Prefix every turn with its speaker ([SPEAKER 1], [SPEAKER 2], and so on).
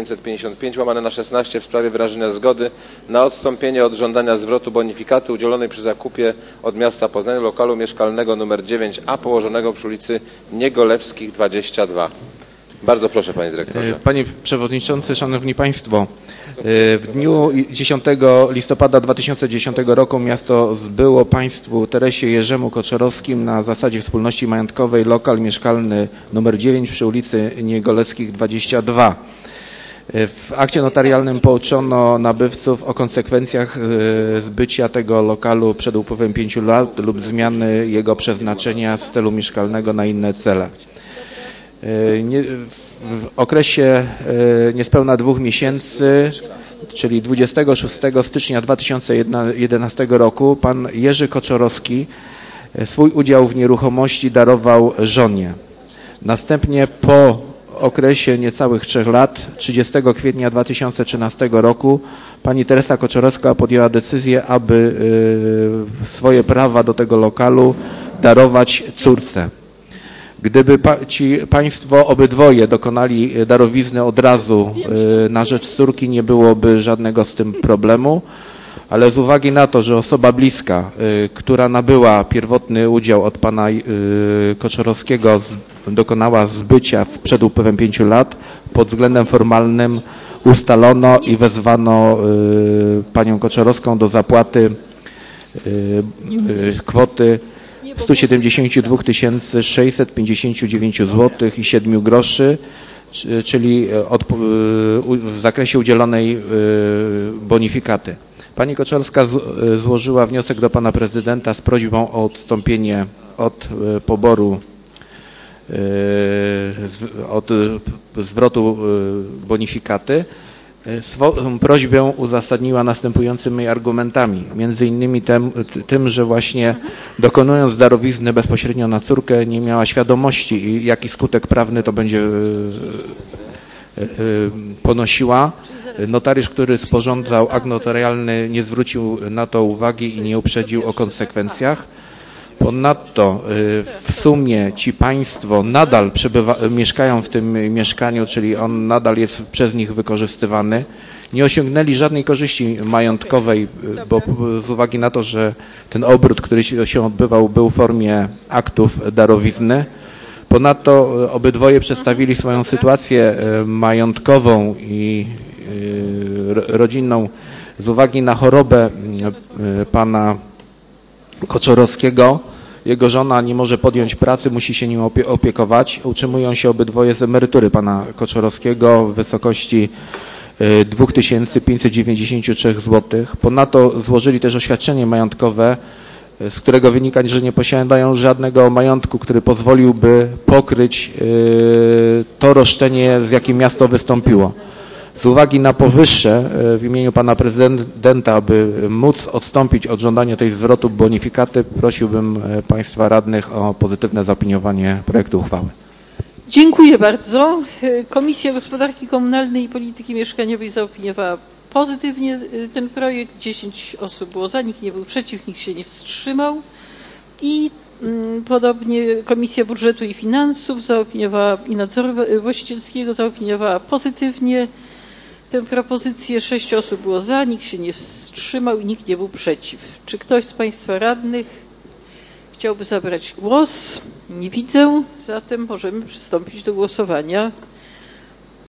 [SPEAKER 1] 555/16 w sprawie wyrażenia zgody na odstąpienie od żądania zwrotu bonifikaty udzielonej przy zakupie od miasta Poznania lokalu mieszkalnego nr 9A położonego przy ulicy Niegolewskich 22. Bardzo proszę, panie dyrektorze.
[SPEAKER 2] Panie przewodniczący, szanowni państwo, w dniu 10 listopada 2010 roku miasto zbyło państwu Teresie Jerzemu Koczorowskim na zasadzie wspólności majątkowej lokal mieszkalny nr 9 przy ulicy Niegolewskich 22. W akcie notarialnym pouczono nabywców o konsekwencjach zbycia tego lokalu przed upływem 5 lat lub zmiany jego przeznaczenia z celu mieszkalnego na inne cele. W okresie niespełna 2 miesięcy, czyli 26 stycznia 2011 roku, pan Jerzy Koczorowski swój udział w nieruchomości darował żonie. Następnie po okresie niecałych 3 lat, 30 kwietnia 2013 roku, pani Teresa Koczorowska podjęła decyzję, aby swoje prawa do tego lokalu darować córce. Gdyby państwo obydwoje dokonali darowizny od razu na rzecz córki, nie byłoby żadnego z tym problemu, ale z uwagi na to, że osoba bliska, która nabyła pierwotny udział od pana Koczorowskiego, dokonała zbycia przed upływem 5 lat, pod względem formalnym ustalono i wezwano panią Koczorowską do zapłaty kwoty 172 659 zł i 7 groszy, czyli w zakresie udzielonej bonifikaty. Pani Koczorowska złożyła wniosek do pana prezydenta z prośbą o odstąpienie od poboru, od zwrotu bonifikaty. Swoją prośbę uzasadniła następującymi argumentami, między innymi tym, że właśnie dokonując darowizny bezpośrednio na córkę nie miała świadomości, jaki skutek prawny to będzie ponosiła. Notariusz, który sporządzał akt notarialny, nie zwrócił na to uwagi i nie uprzedził o konsekwencjach. Ponadto w sumie ci państwo nadal mieszkają w tym mieszkaniu, czyli on nadal jest przez nich wykorzystywany. Nie osiągnęli żadnej korzyści majątkowej, bo z uwagi na to, że ten obrót, który się odbywał, był w formie aktów darowizny. Ponadto obydwoje przedstawili swoją sytuację majątkową i rodzinną z uwagi na chorobę pana Koczorowskiego. Jego żona nie może podjąć pracy, musi się nim opiekować. Utrzymują się obydwoje z emerytury pana Koczorowskiego w wysokości 2593 zł. Ponadto złożyli też oświadczenie majątkowe, z którego wynika, że nie posiadają żadnego majątku, który pozwoliłby pokryć to roszczenie, z jakim miasto wystąpiło. Z uwagi na powyższe w imieniu pana prezydenta, aby móc odstąpić od żądania tej zwrotu bonifikaty, prosiłbym państwa radnych o pozytywne zaopiniowanie projektu uchwały.
[SPEAKER 3] Dziękuję bardzo. Komisja Gospodarki Komunalnej i Polityki Mieszkaniowej zaopiniowała pozytywnie ten projekt. 10 osób było za, nikt nie był przeciw, nikt się nie wstrzymał. I podobnie Komisja Budżetu i Finansów zaopiniowała i Nadzoru Właścicielskiego zaopiniowała pozytywnie tę propozycję. 6 osób było za, nikt się nie wstrzymał i nikt nie był przeciw. Czy ktoś z państwa radnych chciałby zabrać głos? Nie widzę, zatem możemy przystąpić do głosowania.